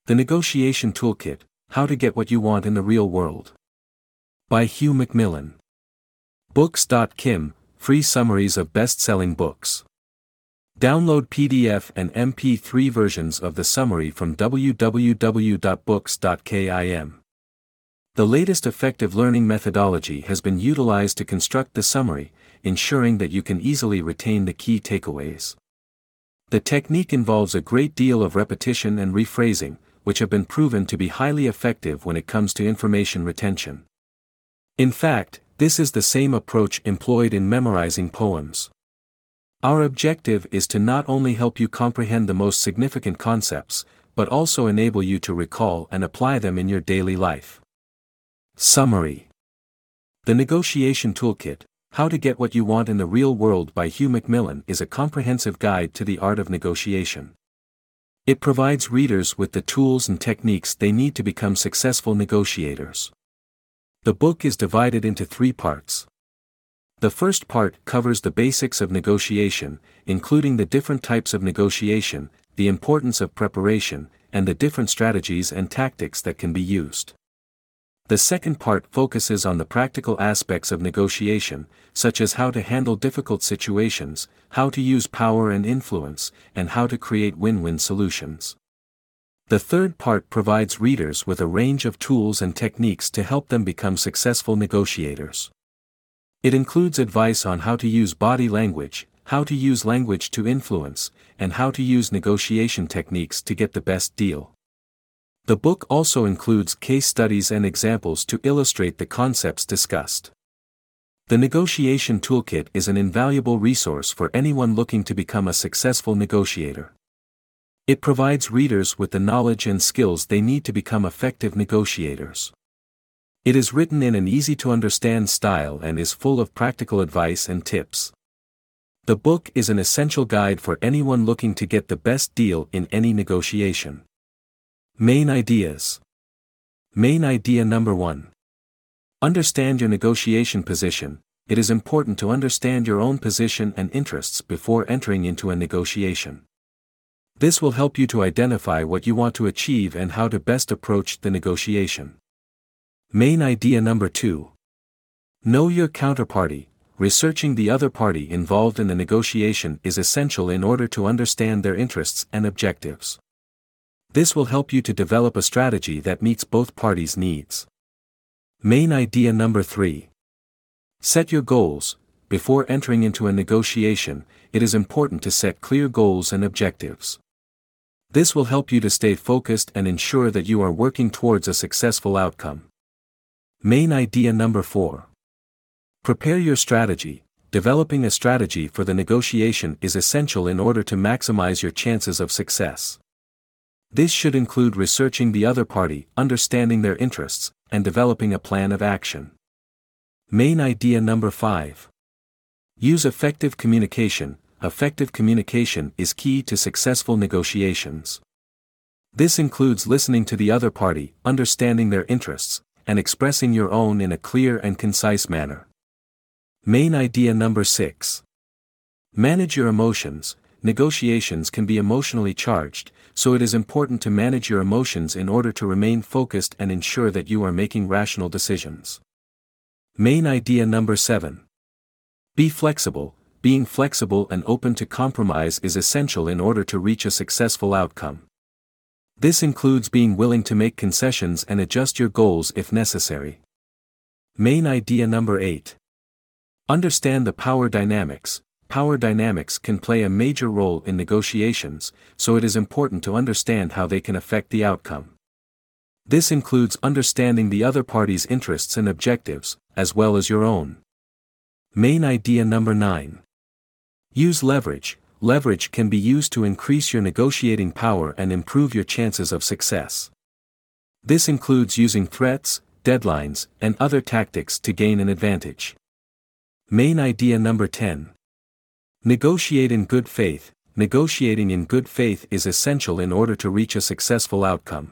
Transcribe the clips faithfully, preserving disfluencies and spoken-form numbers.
The Negotiation Toolkit: How to Get What You Want in the Real World. By Hugh McMillan. Books dot kim, free summaries of best-selling books. Download P D F and M P three versions of the summary from w w w dot books dot kim. The latest effective learning methodology has been utilized to construct the summary, ensuring that you can easily retain the key takeaways. The technique involves a great deal of repetition and rephrasing, which have been proven to be highly effective when it comes to information retention. In fact, this is the same approach employed in memorizing poems. Our objective is to not only help you comprehend the most significant concepts, but also enable you to recall and apply them in your daily life. Summary. The Negotiation Toolkit: How to Get What You Want in the Real World by Hugh McMillan is a comprehensive guide to the art of negotiation. It provides readers with the tools and techniques they need to become successful negotiators. The book is divided into three parts. The first part covers the basics of negotiation, including the different types of negotiation, the importance of preparation, and the different strategies and tactics that can be used. The second part focuses on the practical aspects of negotiation, such as how to handle difficult situations, how to use power and influence, and how to create win-win solutions. The third part provides readers with a range of tools and techniques to help them become successful negotiators. It includes advice on how to use body language, how to use language to influence, and how to use negotiation techniques to get the best deal. The book also includes case studies and examples to illustrate the concepts discussed. The Negotiation Toolkit is an invaluable resource for anyone looking to become a successful negotiator. It provides readers with the knowledge and skills they need to become effective negotiators. It is written in an easy-to-understand style and is full of practical advice and tips. The book is an essential guide for anyone looking to get the best deal in any negotiation. Main ideas. Main idea number one. Understand your negotiation position. It is important to understand your own position and interests before entering into a negotiation. This will help you to identify what you want to achieve and how to best approach the negotiation. Main idea number two. Know your counterparty. Researching the other party involved in the negotiation is essential in order to understand their interests and objectives. This will help you to develop a strategy that meets both parties' needs. Main idea number three. Set your goals. Before entering into a negotiation, it is important to set clear goals and objectives. This will help you to stay focused and ensure that you are working towards a successful outcome. Main idea number four. Prepare your strategy. Developing a strategy for the negotiation is essential in order to maximize your chances of success. This should include researching the other party, understanding their interests, and developing a plan of action. Main idea number five. Use effective communication. Effective communication is key to successful negotiations. This includes listening to the other party, understanding their interests, and expressing your own in a clear and concise manner. Main idea number six. Manage your emotions. Negotiations can be emotionally charged, so it is important to manage your emotions in order to remain focused and ensure that you are making rational decisions. Main idea number seven. Be flexible. Being flexible and open to compromise is essential in order to reach a successful outcome. This includes being willing to make concessions and adjust your goals if necessary. Main idea number eight. Understand the power dynamics. Power dynamics can play a major role in negotiations, so it is important to understand how they can affect the outcome. This includes understanding the other party's interests and objectives, as well as your own. Main idea number nine. Use leverage. Leverage can be used to increase your negotiating power and improve your chances of success. This includes using threats, deadlines, and other tactics to gain an advantage. Main idea number ten. Negotiate in good faith. Negotiating in good faith is essential in order to reach a successful outcome.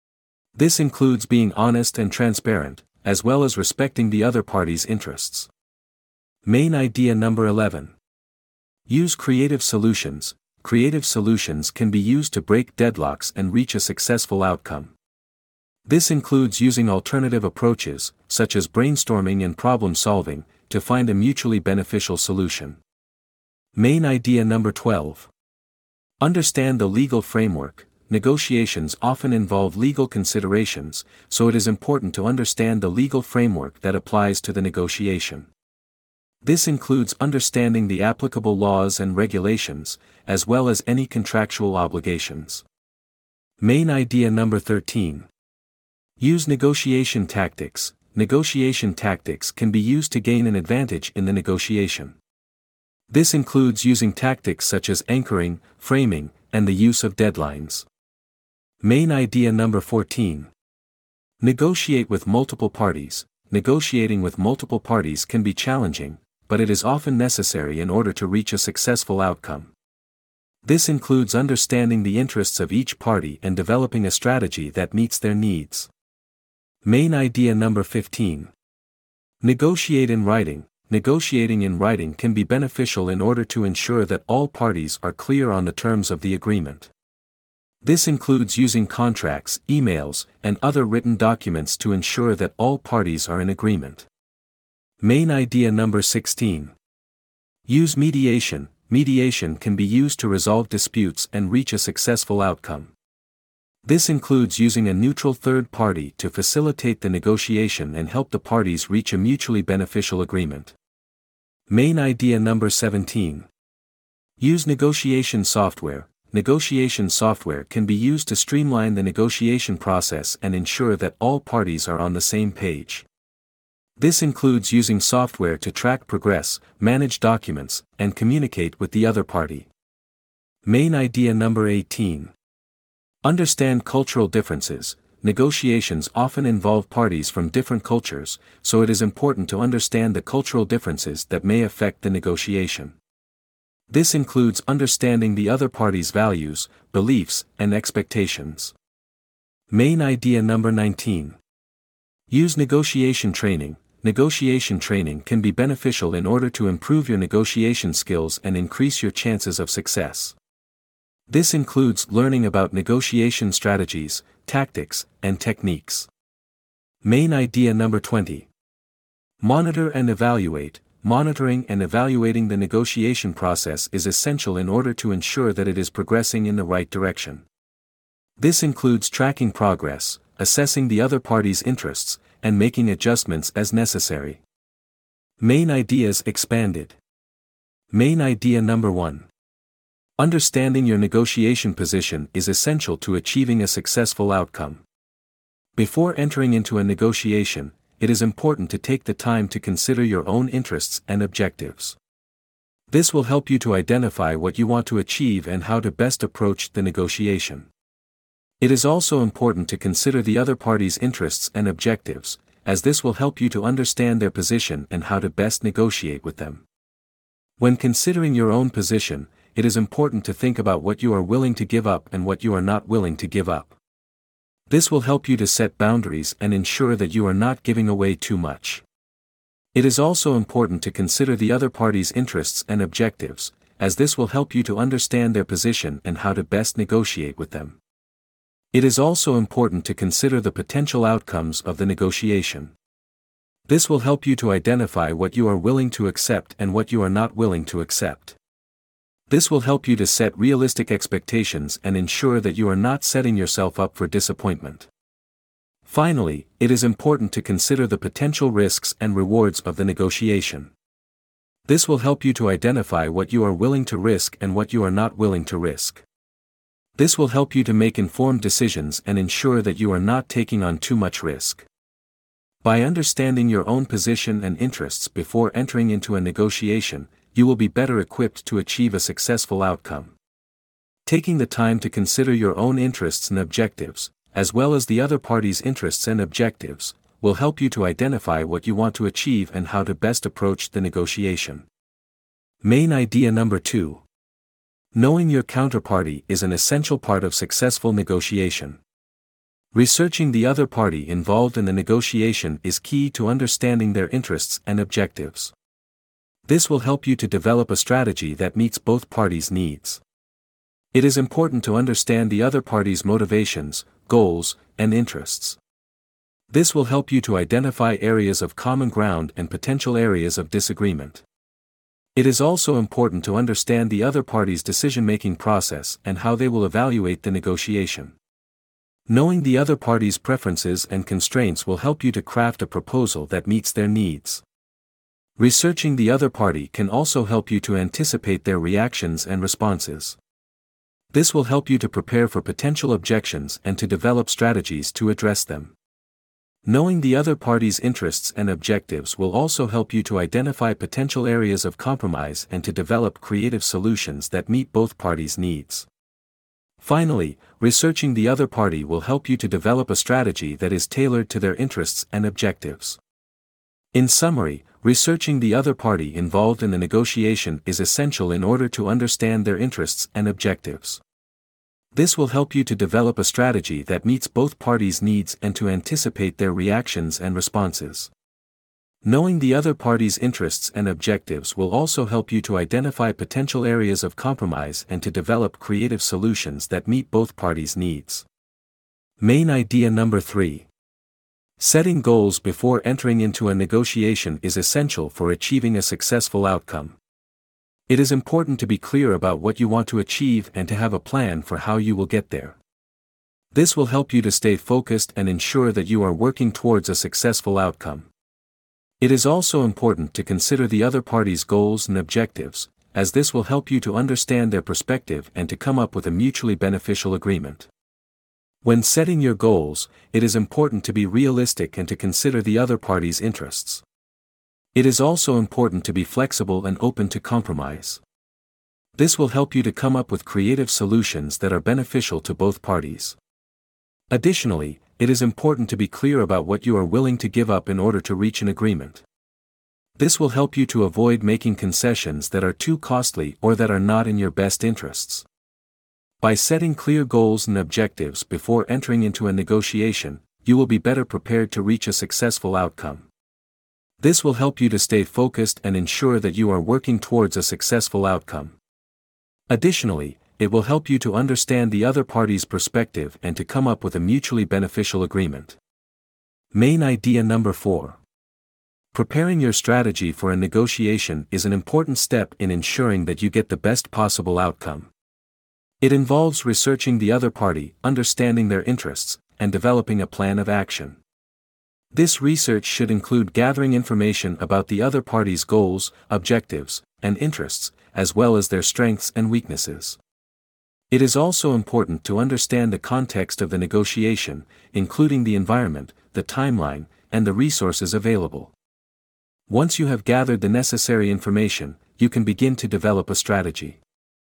This includes being honest and transparent, as well as respecting the other party's interests. Main idea number eleven. Use creative solutions. creative solutions can be used to break deadlocks and reach a successful outcome. This includes using alternative approaches, such as brainstorming and problem solving, to find a mutually beneficial solution. Main idea number twelve. Understand the legal framework. Negotiations often involve legal considerations, so it is important to understand the legal framework that applies to the negotiation. This includes understanding the applicable laws and regulations, as well as any contractual obligations. Main idea number thirteen. Use negotiation tactics. Negotiation tactics can be used to gain an advantage in the negotiation. This includes using tactics such as anchoring, framing, and the use of deadlines. Main idea number fourteen. Negotiate with multiple parties. Negotiating with multiple parties can be challenging, but it is often necessary in order to reach a successful outcome. This includes understanding the interests of each party and developing a strategy that meets their needs. Main idea number fifteen. Negotiate in writing. Negotiating in writing can be beneficial in order to ensure that all parties are clear on the terms of the agreement. This includes using contracts, emails, and other written documents to ensure that all parties are in agreement. Main idea number sixteen. Use mediation. Mediation can be used to resolve disputes and reach a successful outcome. This includes using a neutral third party to facilitate the negotiation and help the parties reach a mutually beneficial agreement. Main idea number seventeen. Use negotiation software. Negotiation software can be used to streamline the negotiation process and ensure that all parties are on the same page. This includes using software to track progress, manage documents, and communicate with the other party. Main idea number eighteen. Understand cultural differences. Negotiations often involve parties from different cultures, so it is important to understand the cultural differences that may affect the negotiation. This includes understanding the other party's values, beliefs, and expectations. Main idea number nineteen. Use negotiation training. Negotiation training can be beneficial in order to improve your negotiation skills and increase your chances of success. This includes learning about negotiation strategies, tactics, and techniques. Main idea number twenty. Monitor and evaluate. Monitoring and evaluating the negotiation process is essential in order to ensure that it is progressing in the right direction. This includes tracking progress, assessing the other party's interests, and making adjustments as necessary. Main ideas expanded. Main idea number one. Understanding your negotiation position is essential to achieving a successful outcome. Before entering into a negotiation, it is important to take the time to consider your own interests and objectives. This will help you to identify what you want to achieve and how to best approach the negotiation. It is also important to consider the other party's interests and objectives, as this will help you to understand their position and how to best negotiate with them. When considering your own position, it is important to think about what you are willing to give up and what you are not willing to give up. This will help you to set boundaries and ensure that you are not giving away too much. It is also important to consider the other party's interests and objectives, as this will help you to understand their position and how to best negotiate with them. It is also important to consider the potential outcomes of the negotiation. This will help you to identify what you are willing to accept and what you are not willing to accept. This will help you to set realistic expectations and ensure that you are not setting yourself up for disappointment. Finally, it is important to consider the potential risks and rewards of the negotiation. This will help you to identify what you are willing to risk and what you are not willing to risk. This will help you to make informed decisions and ensure that you are not taking on too much risk. By understanding your own position and interests before entering into a negotiation, you will be better equipped to achieve a successful outcome. Taking the time to consider your own interests and objectives, as well as the other party's interests and objectives, will help you to identify what you want to achieve and how to best approach the negotiation. Main idea number two. Knowing your counterparty is an essential part of successful negotiation. Researching the other party involved in the negotiation is key to understanding their interests and objectives. This will help you to develop a strategy that meets both parties' needs. It is important to understand the other party's motivations, goals, and interests. This will help you to identify areas of common ground and potential areas of disagreement. It is also important to understand the other party's decision-making process and how they will evaluate the negotiation. Knowing the other party's preferences and constraints will help you to craft a proposal that meets their needs. Researching the other party can also help you to anticipate their reactions and responses. This will help you to prepare for potential objections and to develop strategies to address them. Knowing the other party's interests and objectives will also help you to identify potential areas of compromise and to develop creative solutions that meet both parties' needs. Finally, researching the other party will help you to develop a strategy that is tailored to their interests and objectives. In summary, researching the other party involved in the negotiation is essential in order to understand their interests and objectives. This will help you to develop a strategy that meets both parties' needs and to anticipate their reactions and responses. Knowing the other party's interests and objectives will also help you to identify potential areas of compromise and to develop creative solutions that meet both parties' needs. Main idea number three. Setting goals before entering into a negotiation is essential for achieving a successful outcome. It is important to be clear about what you want to achieve and to have a plan for how you will get there. This will help you to stay focused and ensure that you are working towards a successful outcome. It is also important to consider the other party's goals and objectives, as this will help you to understand their perspective and to come up with a mutually beneficial agreement. When setting your goals, it is important to be realistic and to consider the other party's interests. It is also important to be flexible and open to compromise. This will help you to come up with creative solutions that are beneficial to both parties. Additionally, it is important to be clear about what you are willing to give up in order to reach an agreement. This will help you to avoid making concessions that are too costly or that are not in your best interests. By setting clear goals and objectives before entering into a negotiation, you will be better prepared to reach a successful outcome. This will help you to stay focused and ensure that you are working towards a successful outcome. Additionally, it will help you to understand the other party's perspective and to come up with a mutually beneficial agreement. Main idea number four. Preparing your strategy for a negotiation is an important step in ensuring that you get the best possible outcome. It involves researching the other party, understanding their interests, and developing a plan of action. This research should include gathering information about the other party's goals, objectives, and interests, as well as their strengths and weaknesses. It is also important to understand the context of the negotiation, including the environment, the timeline, and the resources available. Once you have gathered the necessary information, you can begin to develop a strategy.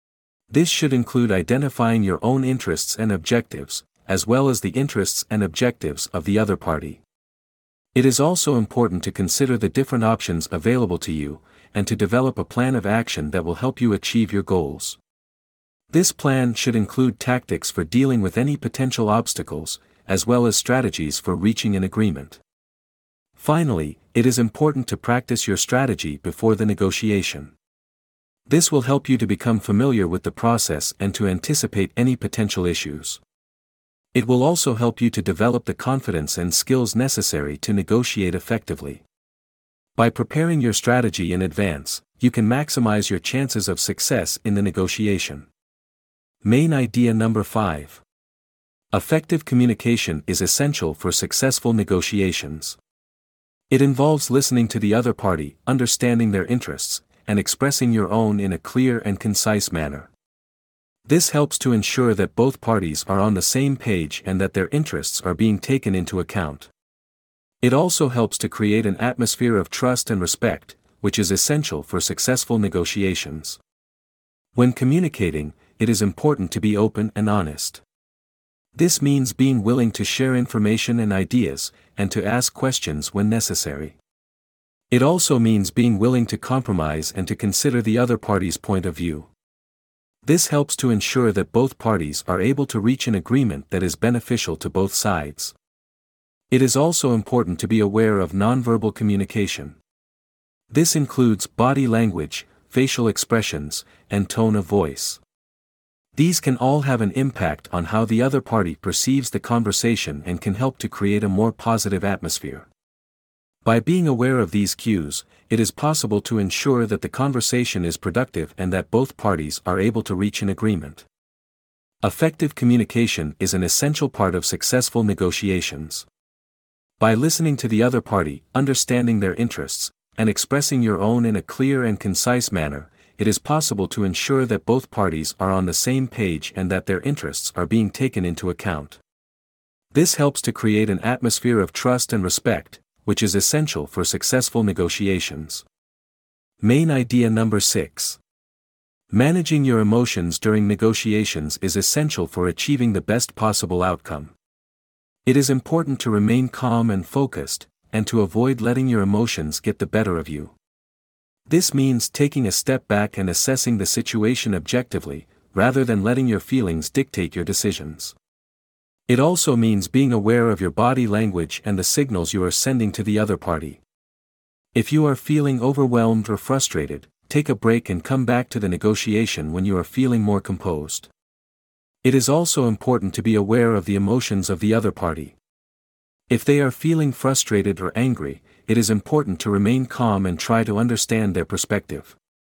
This should include identifying your own interests and objectives, as well as the interests and objectives of the other party. It is also important to consider the different options available to you, and to develop a plan of action that will help you achieve your goals. This plan should include tactics for dealing with any potential obstacles, as well as strategies for reaching an agreement. Finally, it is important to practice your strategy before the negotiation. This will help you to become familiar with the process and to anticipate any potential issues. It will also help you to develop the confidence and skills necessary to negotiate effectively. By preparing your strategy in advance, you can maximize your chances of success in the negotiation. Main idea number five. Effective communication is essential for successful negotiations. It involves listening to the other party, understanding their interests, and expressing your own in a clear and concise manner. This helps to ensure that both parties are on the same page and that their interests are being taken into account. It also helps to create an atmosphere of trust and respect, which is essential for successful negotiations. When communicating, it is important to be open and honest. This means being willing to share information and ideas, and to ask questions when necessary. It also means being willing to compromise and to consider the other party's point of view. This helps to ensure that both parties are able to reach an agreement that is beneficial to both sides. It is also important to be aware of nonverbal communication. This includes body language, facial expressions, and tone of voice. These can all have an impact on how the other party perceives the conversation and can help to create a more positive atmosphere. By being aware of these cues, it is possible to ensure that the conversation is productive and that both parties are able to reach an agreement. Effective communication is an essential part of successful negotiations. By listening to the other party, understanding their interests, and expressing your own in a clear and concise manner, it is possible to ensure that both parties are on the same page and that their interests are being taken into account. This helps to create an atmosphere of trust and respect, which is essential for successful negotiations. Main idea number six. Managing your emotions during negotiations is essential for achieving the best possible outcome. It is important to remain calm and focused, and to avoid letting your emotions get the better of you. This means taking a step back and assessing the situation objectively, rather than letting your feelings dictate your decisions. It also means being aware of your body language and the signals you are sending to the other party. If you are feeling overwhelmed or frustrated, take a break and come back to the negotiation when you are feeling more composed. It is also important to be aware of the emotions of the other party. If they are feeling frustrated or angry, it is important to remain calm and try to understand their perspective.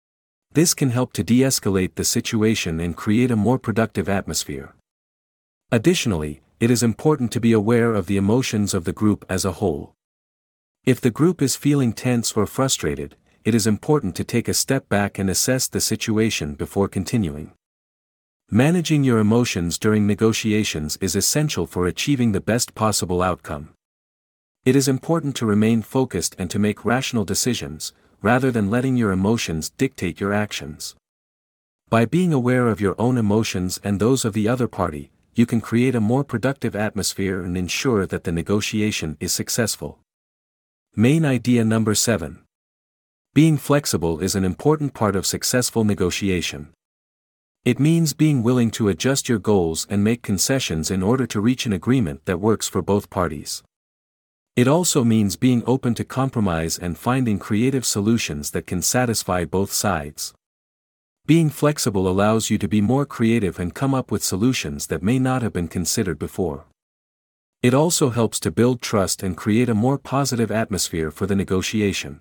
This can help to de-escalate the situation and create a more productive atmosphere. Additionally, it is important to be aware of the emotions of the group as a whole. If the group is feeling tense or frustrated, it is important to take a step back and assess the situation before continuing. Managing your emotions during negotiations is essential for achieving the best possible outcome. It is important to remain focused and to make rational decisions, rather than letting your emotions dictate your actions. By being aware of your own emotions and those of the other party, you can create a more productive atmosphere and ensure that the negotiation is successful. Main idea number seven. Being flexible is an important part of successful negotiation. It means being willing to adjust your goals and make concessions in order to reach an agreement that works for both parties. It also means being open to compromise and finding creative solutions that can satisfy both sides. Being flexible allows you to be more creative and come up with solutions that may not have been considered before. It also helps to build trust and create a more positive atmosphere for the negotiation.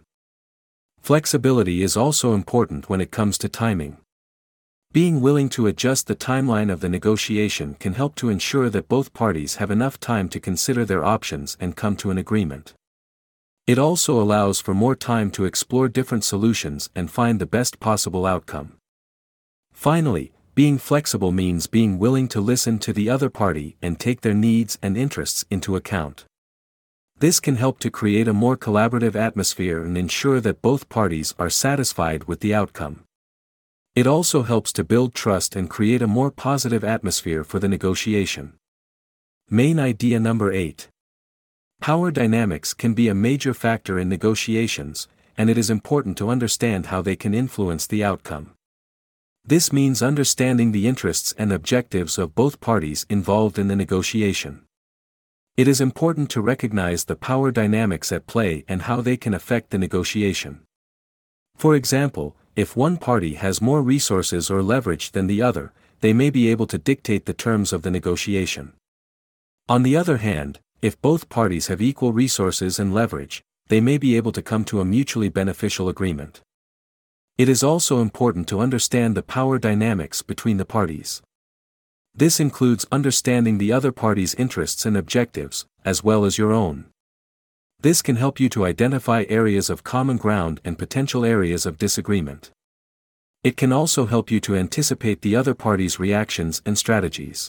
Flexibility is also important when it comes to timing. Being willing to adjust the timeline of the negotiation can help to ensure that both parties have enough time to consider their options and come to an agreement. It also allows for more time to explore different solutions and find the best possible outcome. Finally, being flexible means being willing to listen to the other party and take their needs and interests into account. This can help to create a more collaborative atmosphere and ensure that both parties are satisfied with the outcome. It also helps to build trust and create a more positive atmosphere for the negotiation. Main idea number eight. Power dynamics can be a major factor in negotiations, and it is important to understand how they can influence the outcome. This means understanding the interests and objectives of both parties involved in the negotiation. It is important to recognize the power dynamics at play and how they can affect the negotiation. For example, if one party has more resources or leverage than the other, they may be able to dictate the terms of the negotiation. On the other hand, if both parties have equal resources and leverage, they may be able to come to a mutually beneficial agreement. It is also important to understand the power dynamics between the parties. This includes understanding the other party's interests and objectives, as well as your own. This can help you to identify areas of common ground and potential areas of disagreement. It can also help you to anticipate the other party's reactions and strategies.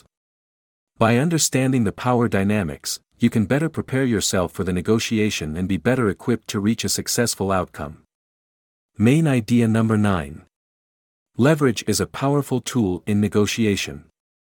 By understanding the power dynamics, you can better prepare yourself for the negotiation and be better equipped to reach a successful outcome. Main idea number nine. Leverage is a powerful tool in negotiation.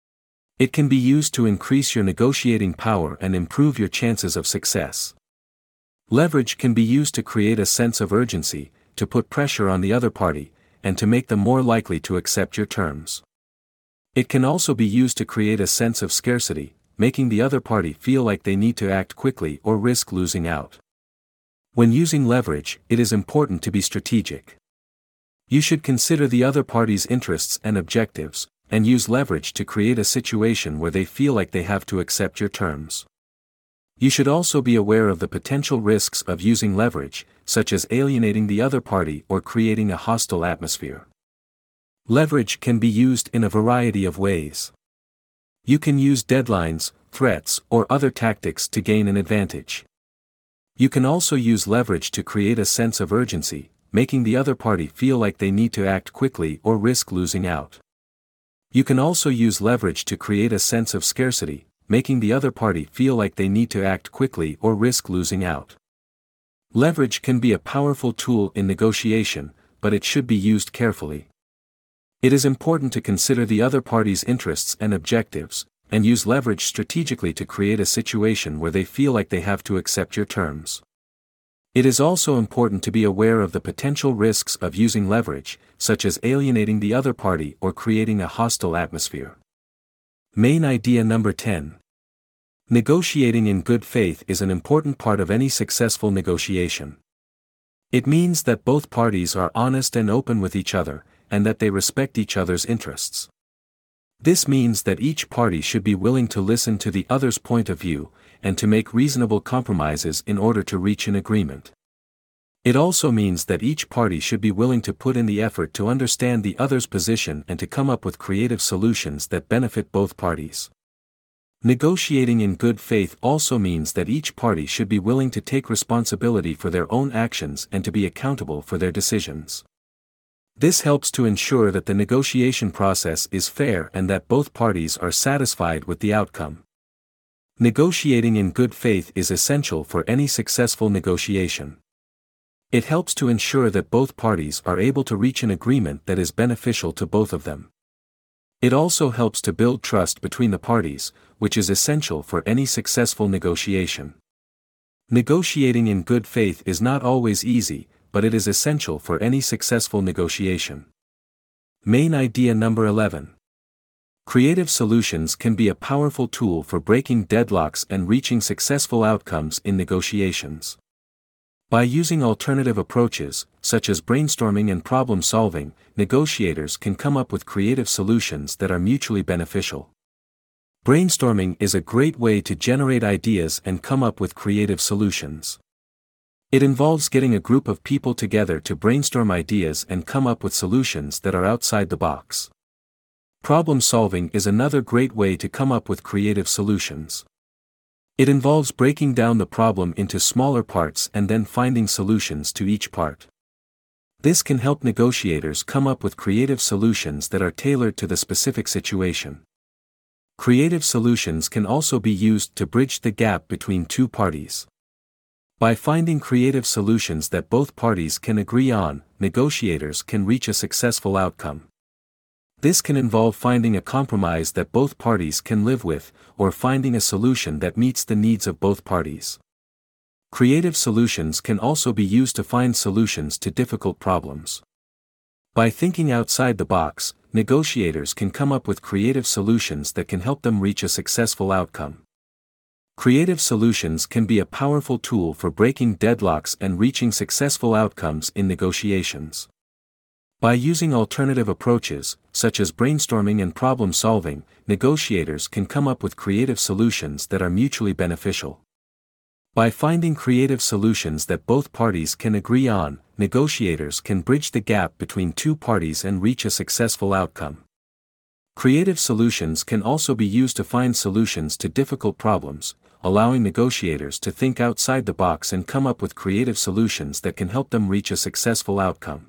It can be used to increase your negotiating power and improve your chances of success. Leverage can be used to create a sense of urgency, to put pressure on the other party, and to make them more likely to accept your terms. It can also be used to create a sense of scarcity, making the other party feel like they need to act quickly or risk losing out. When using leverage, it is important to be strategic. You should consider the other party's interests and objectives, and use leverage to create a situation where they feel like they have to accept your terms. You should also be aware of the potential risks of using leverage, such as alienating the other party or creating a hostile atmosphere. Leverage can be used in a variety of ways. You can use deadlines, threats, or other tactics to gain an advantage. You can also use leverage to create a sense of urgency, making the other party feel like they need to act quickly or risk losing out. You can also use leverage to create a sense of scarcity, making the other party feel like they need to act quickly or risk losing out. Leverage can be a powerful tool in negotiation, but it should be used carefully. It is important to consider the other party's interests and objectives, and use leverage strategically to create a situation where they feel like they have to accept your terms. It is also important to be aware of the potential risks of using leverage, such as alienating the other party or creating a hostile atmosphere. Main idea number ten. Negotiating in good faith is an important part of any successful negotiation. It means that both parties are honest and open with each other, and that they respect each other's interests. This means that each party should be willing to listen to the other's point of view, and to make reasonable compromises in order to reach an agreement. It also means that each party should be willing to put in the effort to understand the other's position and to come up with creative solutions that benefit both parties. Negotiating in good faith also means that each party should be willing to take responsibility for their own actions and to be accountable for their decisions. This helps to ensure that the negotiation process is fair and that both parties are satisfied with the outcome. Negotiating in good faith is essential for any successful negotiation. It helps to ensure that both parties are able to reach an agreement that is beneficial to both of them. It also helps to build trust between the parties, which is essential for any successful negotiation. Negotiating in good faith is not always easy, but it is essential for any successful negotiation. Main idea number eleven. Creative solutions can be a powerful tool for breaking deadlocks and reaching successful outcomes in negotiations. By using alternative approaches, such as brainstorming and problem solving, negotiators can come up with creative solutions that are mutually beneficial. Brainstorming is a great way to generate ideas and come up with creative solutions. It involves getting a group of people together to brainstorm ideas and come up with solutions that are outside the box. Problem solving is another great way to come up with creative solutions. It involves breaking down the problem into smaller parts and then finding solutions to each part. This can help negotiators come up with creative solutions that are tailored to the specific situation. Creative solutions can also be used to bridge the gap between two parties. By finding creative solutions that both parties can agree on, negotiators can reach a successful outcome. This can involve finding a compromise that both parties can live with, or finding a solution that meets the needs of both parties. Creative solutions can also be used to find solutions to difficult problems. By thinking outside the box, negotiators can come up with creative solutions that can help them reach a successful outcome. Creative solutions can be a powerful tool for breaking deadlocks and reaching successful outcomes in negotiations. By using alternative approaches, such as brainstorming and problem solving, negotiators can come up with creative solutions that are mutually beneficial. By finding creative solutions that both parties can agree on, negotiators can bridge the gap between two parties and reach a successful outcome. Creative solutions can also be used to find solutions to difficult problems, allowing negotiators to think outside the box and come up with creative solutions that can help them reach a successful outcome.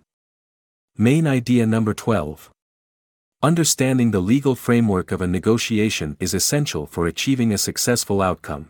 Main idea number twelve. Understanding the legal framework of a negotiation is essential for achieving a successful outcome.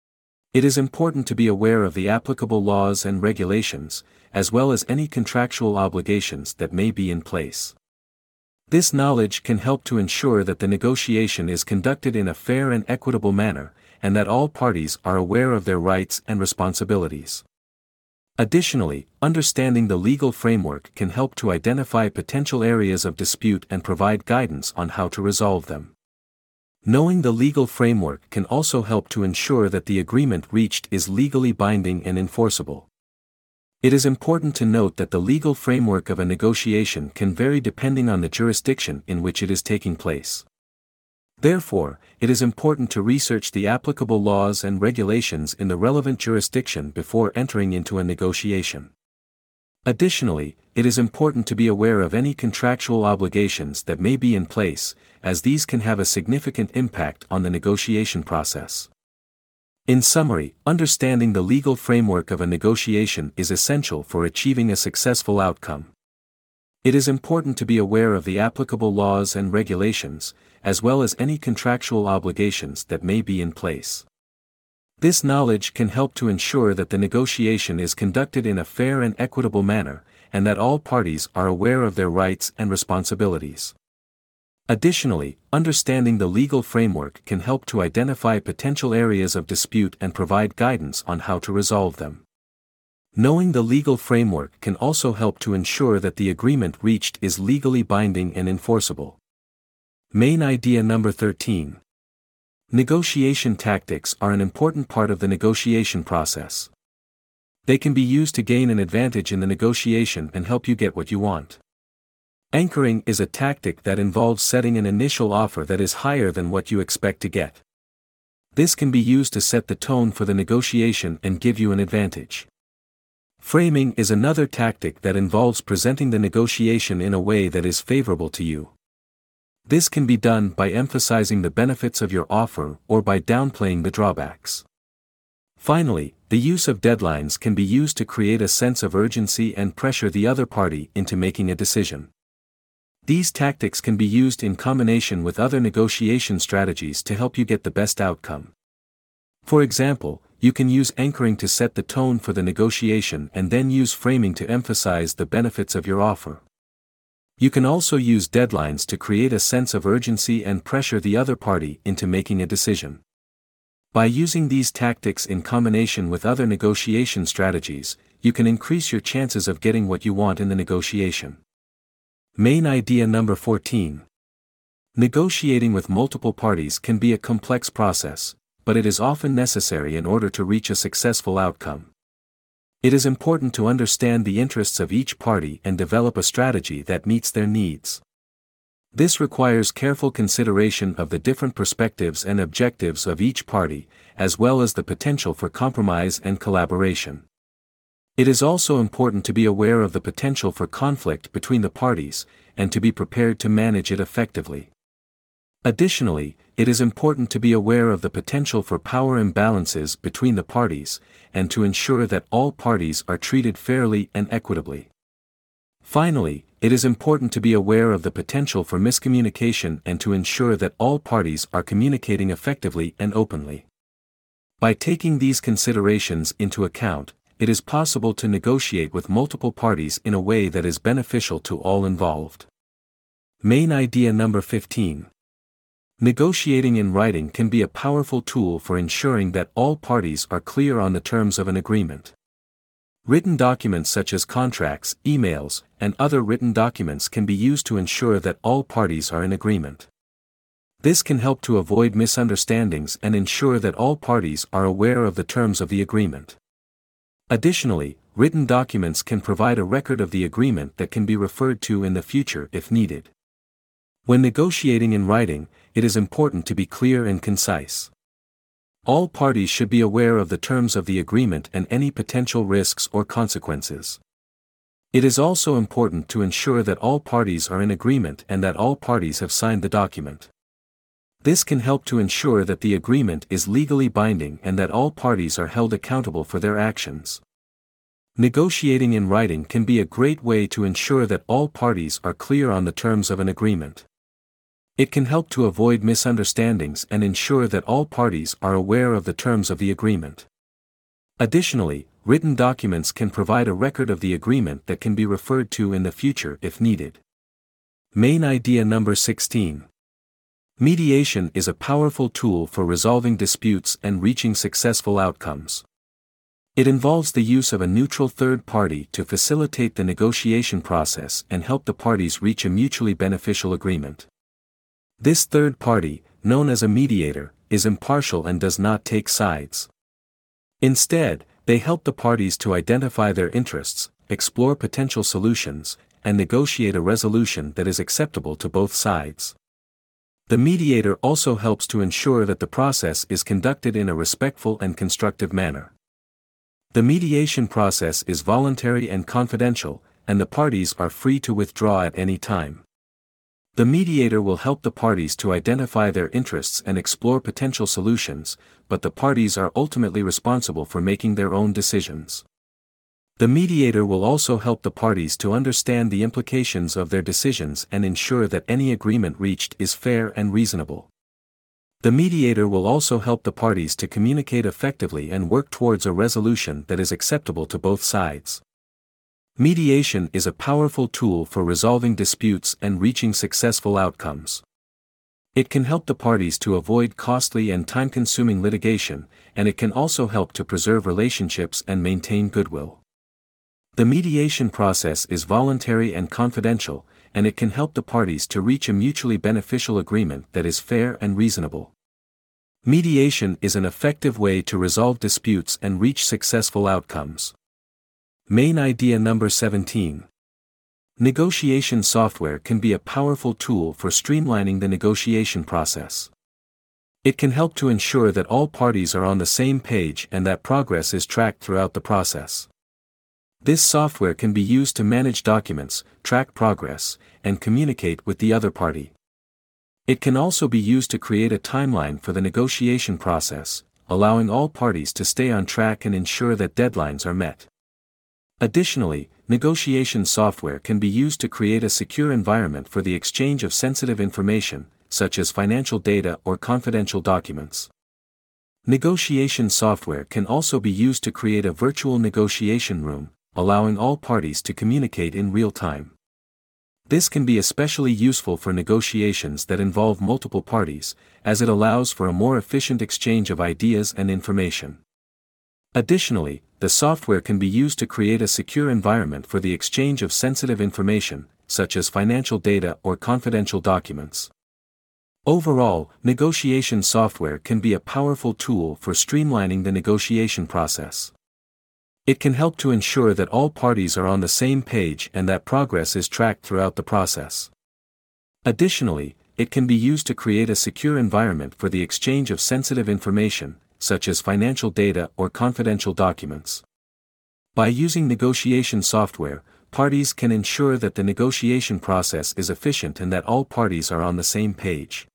It is important to be aware of the applicable laws and regulations, as well as any contractual obligations that may be in place. This knowledge can help to ensure that the negotiation is conducted in a fair and equitable manner, and that all parties are aware of their rights and responsibilities. Additionally, understanding the legal framework can help to identify potential areas of dispute and provide guidance on how to resolve them. Knowing the legal framework can also help to ensure that the agreement reached is legally binding and enforceable. It is important to note that the legal framework of a negotiation can vary depending on the jurisdiction in which it is taking place. Therefore, it is important to research the applicable laws and regulations in the relevant jurisdiction before entering into a negotiation. Additionally, it is important to be aware of any contractual obligations that may be in place, as these can have a significant impact on the negotiation process. In summary, understanding the legal framework of a negotiation is essential for achieving a successful outcome. It is important to be aware of the applicable laws and regulations, as well as any contractual obligations that may be in place. This knowledge can help to ensure that the negotiation is conducted in a fair and equitable manner, and that all parties are aware of their rights and responsibilities. Additionally, understanding the legal framework can help to identify potential areas of dispute and provide guidance on how to resolve them. Knowing the legal framework can also help to ensure that the agreement reached is legally binding and enforceable. Main idea number thirteen. Negotiation tactics are an important part of the negotiation process. They can be used to gain an advantage in the negotiation and help you get what you want. Anchoring is a tactic that involves setting an initial offer that is higher than what you expect to get. This can be used to set the tone for the negotiation and give you an advantage. Framing is another tactic that involves presenting the negotiation in a way that is favorable to you. This can be done by emphasizing the benefits of your offer or by downplaying the drawbacks. Finally, the use of deadlines can be used to create a sense of urgency and pressure the other party into making a decision. These tactics can be used in combination with other negotiation strategies to help you get the best outcome. For example, you can use anchoring to set the tone for the negotiation and then use framing to emphasize the benefits of your offer. You can also use deadlines to create a sense of urgency and pressure the other party into making a decision. By using these tactics in combination with other negotiation strategies, you can increase your chances of getting what you want in the negotiation. Main idea number fourteen. Negotiating with multiple parties can be a complex process, but it is often necessary in order to reach a successful outcome. It is important to understand the interests of each party and develop a strategy that meets their needs. This requires careful consideration of the different perspectives and objectives of each party, as well as the potential for compromise and collaboration. It is also important to be aware of the potential for conflict between the parties, and to be prepared to manage it effectively. Additionally, it is important to be aware of the potential for power imbalances between the parties, and to ensure that all parties are treated fairly and equitably. Finally, it is important to be aware of the potential for miscommunication and to ensure that all parties are communicating effectively and openly. By taking these considerations into account, it is possible to negotiate with multiple parties in a way that is beneficial to all involved. Main idea number fifteen. Negotiating in writing can be a powerful tool for ensuring that all parties are clear on the terms of an agreement. Written documents such as contracts, emails, and other written documents can be used to ensure that all parties are in agreement. This can help to avoid misunderstandings and ensure that all parties are aware of the terms of the agreement. Additionally, written documents can provide a record of the agreement that can be referred to in the future if needed. When negotiating in writing, it is important to be clear and concise. All parties should be aware of the terms of the agreement and any potential risks or consequences. It is also important to ensure that all parties are in agreement and that all parties have signed the document. This can help to ensure that the agreement is legally binding and that all parties are held accountable for their actions. Negotiating in writing can be a great way to ensure that all parties are clear on the terms of an agreement. It can help to avoid misunderstandings and ensure that all parties are aware of the terms of the agreement. Additionally, written documents can provide a record of the agreement that can be referred to in the future if needed. Main idea number sixteen. Mediation is a powerful tool for resolving disputes and reaching successful outcomes. It involves the use of a neutral third party to facilitate the negotiation process and help the parties reach a mutually beneficial agreement. This third party, known as a mediator, is impartial and does not take sides. Instead, They help the parties to identify their interests, explore potential solutions, and negotiate a resolution that is acceptable to both sides. The mediator also helps to ensure that the process is conducted in a respectful and constructive manner. The mediation process is voluntary and confidential, and the parties are free to withdraw at any time. The mediator will help the parties to identify their interests and explore potential solutions, but the parties are ultimately responsible for making their own decisions. The mediator will also help the parties to understand the implications of their decisions and ensure that any agreement reached is fair and reasonable. The mediator will also help the parties to communicate effectively and work towards a resolution that is acceptable to both sides. Mediation is a powerful tool for resolving disputes and reaching successful outcomes. It can help the parties to avoid costly and time-consuming litigation, and it can also help to preserve relationships and maintain goodwill. The mediation process is voluntary and confidential, and it can help the parties to reach a mutually beneficial agreement that is fair and reasonable. Mediation is an effective way to resolve disputes and reach successful outcomes. Main idea number seventeen. Negotiation software can be a powerful tool for streamlining the negotiation process. It can help to ensure that all parties are on the same page and that progress is tracked throughout the process. This software can be used to manage documents, track progress, and communicate with the other party. It can also be used to create a timeline for the negotiation process, allowing all parties to stay on track and ensure that deadlines are met. Additionally, negotiation software can be used to create a secure environment for the exchange of sensitive information, such as financial data or confidential documents. Negotiation software can also be used to create a virtual negotiation room, allowing all parties to communicate in real time. This can be especially useful for negotiations that involve multiple parties, as it allows for a more efficient exchange of ideas and information. Additionally, the software can be used to create a secure environment for the exchange of sensitive information, such as financial data or confidential documents. Overall, negotiation software can be a powerful tool for streamlining the negotiation process. It can help to ensure that all parties are on the same page and that progress is tracked throughout the process. Additionally, it can be used to create a secure environment for the exchange of sensitive information, such as financial data or confidential documents. By using negotiation software, parties can ensure that the negotiation process is efficient and that all parties are on the same page.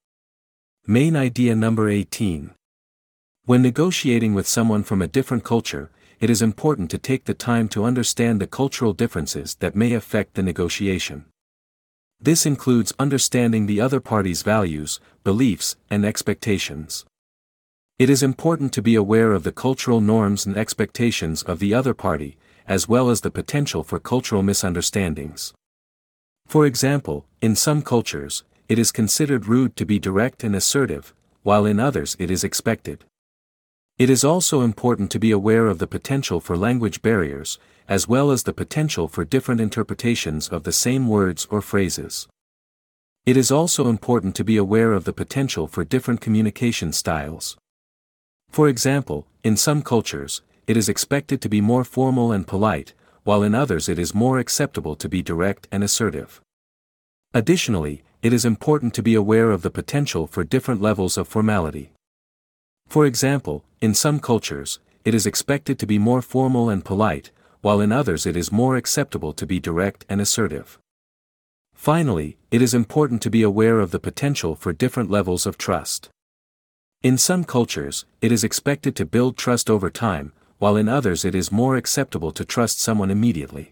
Main idea number eighteen. When negotiating with someone from a different culture, it is important to take the time to understand the cultural differences that may affect the negotiation. This includes understanding the other party's values, beliefs, and expectations. It is important to be aware of the cultural norms and expectations of the other party, as well as the potential for cultural misunderstandings. For example, in some cultures, it is considered rude to be direct and assertive, while in others it is expected. It is also important to be aware of the potential for language barriers, as well as the potential for different interpretations of the same words or phrases. It is also important to be aware of the potential for different communication styles. For example, in some cultures, it is expected to be more formal and polite, while in others it is more acceptable to be direct and assertive. Additionally, it is important to be aware of the potential for different levels of formality. For example, in some cultures, it is expected to be more formal and polite, while in others it is more acceptable to be direct and assertive. Finally, it is important to be aware of the potential for different levels of trust. In some cultures, it is expected to build trust over time, while in others it is more acceptable to trust someone immediately.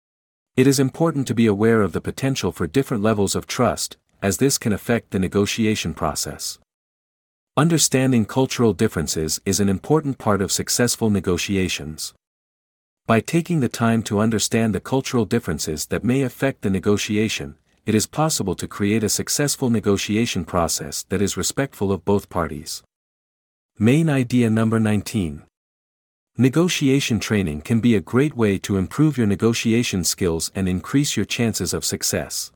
It is important to be aware of the potential for different levels of trust, as this can affect the negotiation process. Understanding cultural differences is an important part of successful negotiations. By taking the time to understand the cultural differences that may affect the negotiation, it is possible to create a successful negotiation process that is respectful of both parties. Main idea number nineteen. Negotiation training can be a great way to improve your negotiation skills and increase your chances of success.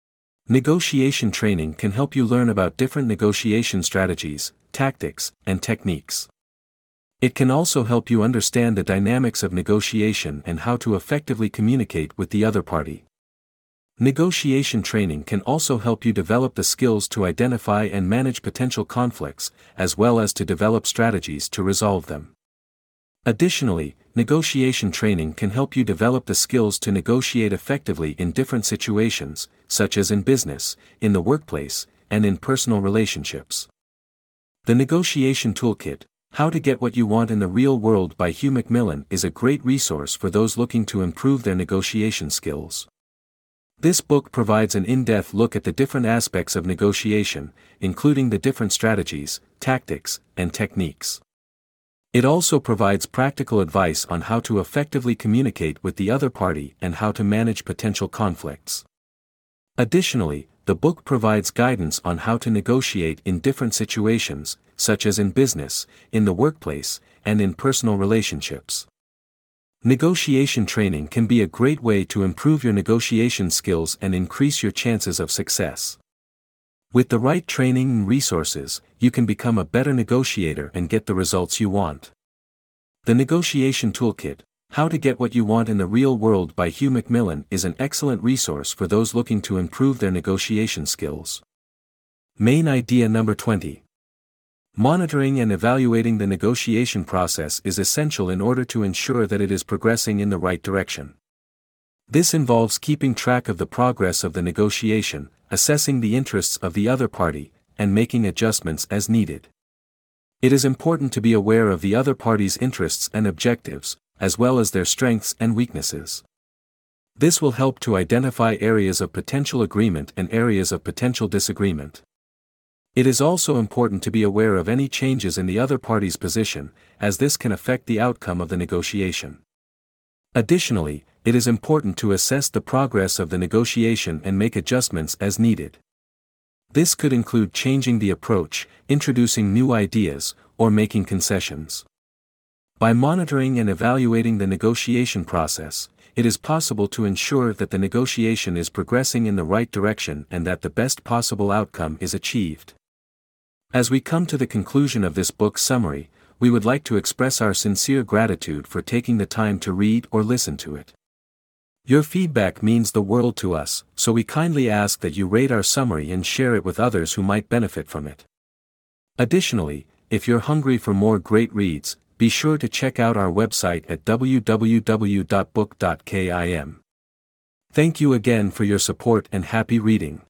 Negotiation training can help you learn about different negotiation strategies, tactics, and techniques. It can also help you understand the dynamics of negotiation and how to effectively communicate with the other party. Negotiation training can also help you develop the skills to identify and manage potential conflicts, as well as to develop strategies to resolve them. Additionally, negotiation training can help you develop the skills to negotiate effectively in different situations, such as in business, in the workplace, and in personal relationships. The Negotiation Toolkit, How to Get What You Want in the Real World by Hugh McMillan is a great resource for those looking to improve their negotiation skills. This book provides an in-depth look at the different aspects of negotiation, including the different strategies, tactics, and techniques. It also provides practical advice on how to effectively communicate with the other party and how to manage potential conflicts. Additionally, the book provides guidance on how to negotiate in different situations, such as in business, in the workplace, and in personal relationships. Negotiation training can be a great way to improve your negotiation skills and increase your chances of success. With the right training and resources, you can become a better negotiator and get the results you want. The Negotiation Toolkit, How to Get What You Want in the Real World by Hugh McMillan is an excellent resource for those looking to improve their negotiation skills. Main idea number twenty. Monitoring and evaluating the negotiation process is essential in order to ensure that it is progressing in the right direction. This involves keeping track of the progress of the negotiation, assessing the interests of the other party, and making adjustments as needed. It is important to be aware of the other party's interests and objectives, as well as their strengths and weaknesses. This will help to identify areas of potential agreement and areas of potential disagreement. It is also important to be aware of any changes in the other party's position, as this can affect the outcome of the negotiation. Additionally, it is important to assess the progress of the negotiation and make adjustments as needed. This could include changing the approach, introducing new ideas, or making concessions. By monitoring and evaluating the negotiation process, it is possible to ensure that the negotiation is progressing in the right direction and that the best possible outcome is achieved. As we come to the conclusion of this book summary, we would like to express our sincere gratitude for taking the time to read or listen to it. Your feedback means the world to us, so we kindly ask that you rate our summary and share it with others who might benefit from it. Additionally, if you're hungry for more great reads, be sure to check out our website at w w w dot book dot kim. Thank you again for your support and happy reading.